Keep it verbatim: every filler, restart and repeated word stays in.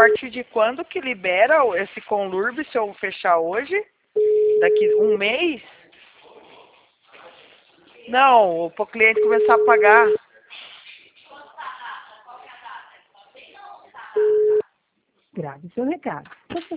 partir de quando que libera esse Conlurb se eu fechar hoje? Daqui um mês? Não, para o cliente começar a pagar. Grave seu recado.